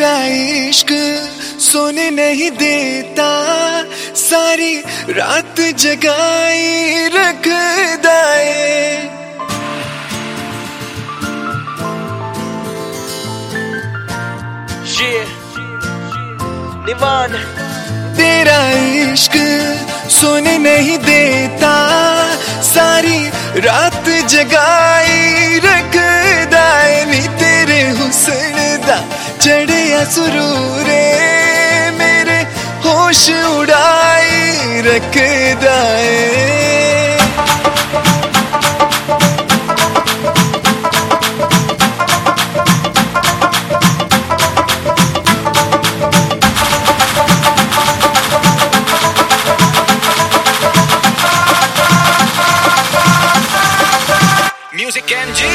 तेरा इश्क सोने नहीं देता, सारी रात जगाई रखदा है। निवान तेरा इश्क सोने नहीं देता, सारी रात जगाई रखदा है। नी तेरे हुस्न दा चढ़िया सुरूरे मेरे होश उड़ाई रखदा है। Music NG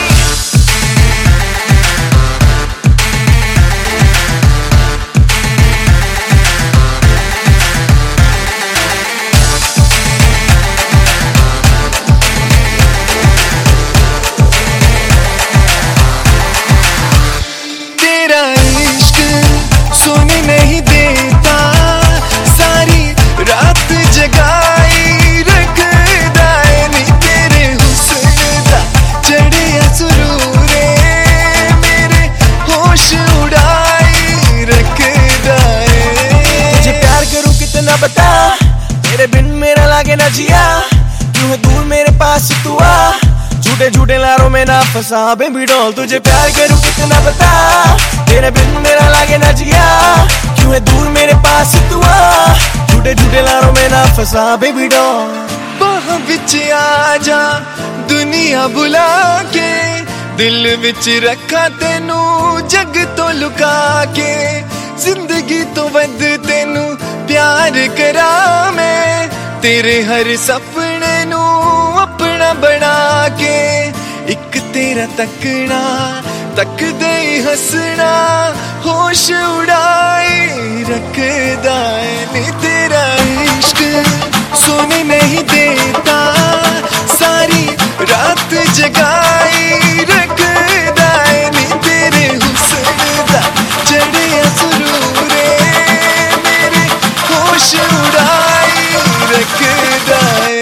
तेरा इश्क सोने नहीं देता, सारी रात जगाई रखदा है। नी तेरे हुस्न दा चढ़िया सुरूरे मेरे होश उड़ाई रखदा है। तुझे प्यार करूं कितना बता, तेरे बिन मेरा लागे ना जिया। क्यों है दूर मेरे पास तू आ, झूठे झूठे लारों में ना फंसा बेबी डॉल। तुझे प्यार करूं कितना बता, तेरे बिन मेरा लागे ना जिया। क्यों है दूर मेरे पास तू आ, झूठे झूठे लारों में ना फंसा बेबी डॉल। बाह विच आ जा दुनिया बुला के, दिल विच रखा तेनू जग तो लुका के। जिंदगी तो वध तेनू प्यार करा मैं, तेरे हर सपने नू अपना बना के। एक तेरा तकना तकदे ही हंसना होश उड़ाई रखदा है। नी तेरा इश्क सोने नहीं देता, सारी रात जगाई रखदा है। नी तेरे हुस्न दा चढ़िया सुरूरे मेरे होश उड़ाई रखदा है।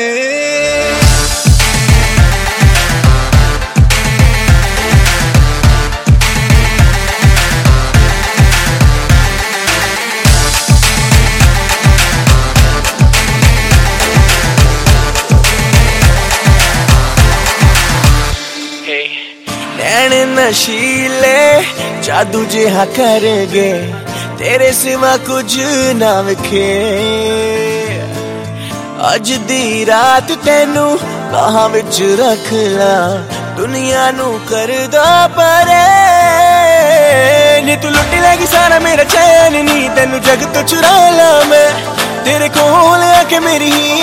नैन नशीले जादू जिहा कर गए, तेरे सिवा कुछ ना विखे। अज दी रात तेनू बाहां विच रख ला, दुनिया नू कर दो परे। नी तू लुट लेगी सारा मेरा चैन, नी तेनू जग तो चुरा ला मैं। तेरे कोल आके मेरी